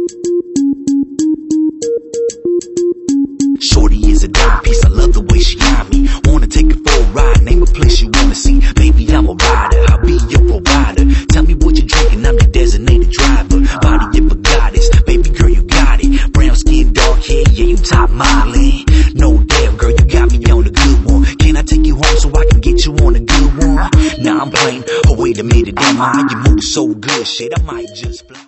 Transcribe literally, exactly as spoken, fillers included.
Shorty is a dime piece, I love the way she eye me. Wanna take it for a ride, name a place you wanna see. Baby, I'm a rider, I'll be your provider. Tell me what you're drinking, I'm the designated driver. Body of a goddess, baby girl, you got it. Brown skin, dark hair, yeah, you top modeling. No damn, girl, you got me on a good one. Can I take you home so I can get you on a good one? Nah, I'm playing, oh wait a minute, am I? You moving so good, shit, I might just fly.